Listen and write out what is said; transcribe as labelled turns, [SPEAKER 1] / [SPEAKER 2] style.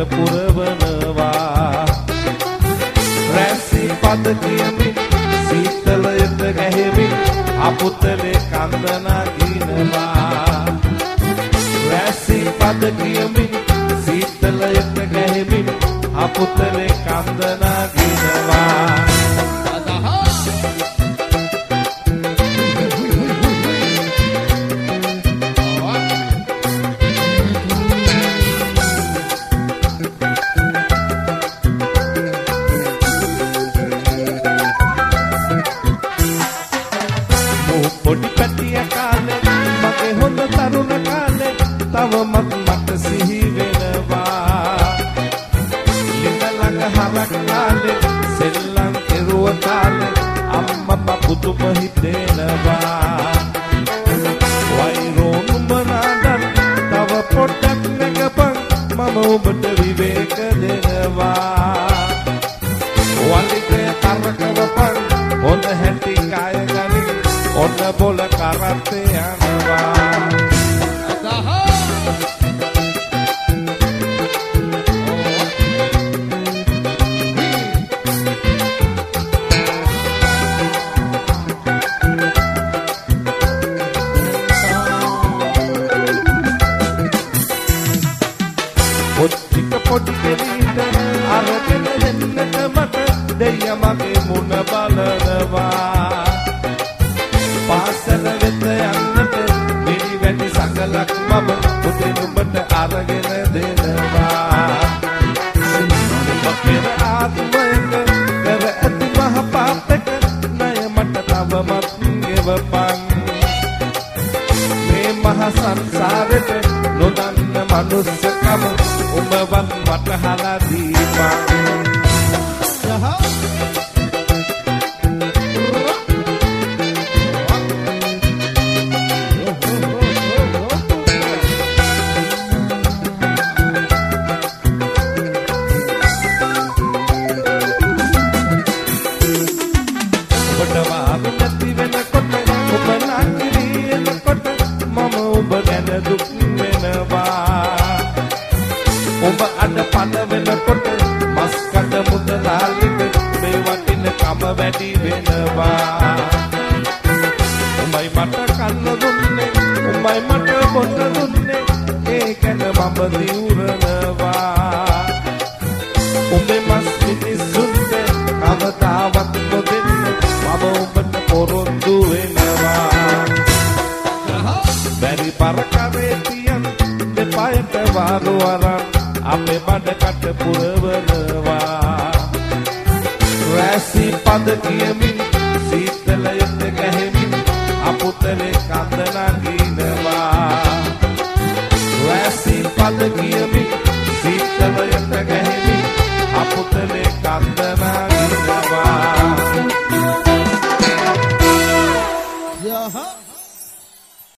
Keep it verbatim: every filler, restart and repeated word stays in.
[SPEAKER 1] පුරවනවා රැසි පද කියමින් සීතලයට ගැහෙමින් අපුතලේ කඳ නගිනවා රැසි පද කියමින් සීතලයට ගැහෙමින් අපුතලේ කඳ නගිනවා පොඩි පැටිය කාලේ මගේ හොඳ තරුණ කාලේ තවමත් මට සිහි වෙනවා ලිඳ ළඟ හරක් කාලේ සෙල්ලම් කෙරුව කාලේ අම්මා පුදුම හිතෙනවා වෛරෝ නුඹනාදන් තව පොඩ්ඩක් නැගපන් මම ඔබට විවේක දෙනවා වලිගේ තරකවපන් හොඳ හැටි කාය ගනි ඔන්න බොල කරත්තේ යනවා පොඩ්ඩික පොඩි කෙලින්ද අරගෙන දෙන්නට මට දෙය මගේ මුණ බලනවා පාසල වෙත යන්නට මිලි වැඩි සකලක් මම පුතේ නුඹට අරගෙන දෙනවා පෙර ආත්මයක කර ඇති මහ පාපක ණය මට තවමත් ගෙවපන් මේ මහ සංසාරෙට නොදන්න මනුස්සකම ඔබවත් වටහලා දීපන් දුක් වෙනවා ඔබ අඩ පද වෙනකොට මස් කඩ මුදලාලිට මේ වටින කම වැඩි වෙනවා උඹයි මට කන්න දුන්නේ උඹයි මට බොන්න දුන්නේ ඒ ගැන මම දිවුරනවා උඹේ මස් මිනිස්සුන්ට කවදාවත් නොදෙන්න මම ඔබට පොරොන්දු වෙනවා බැරි පරකරේ තියන් දෙපයට වාරු අරන් අපේ බඩකට පුරවනවා රැසි පද කියමින් සීතලයට ගැහෙමින් අපුතලේ කඳ නගිනවා රැසි පද කිය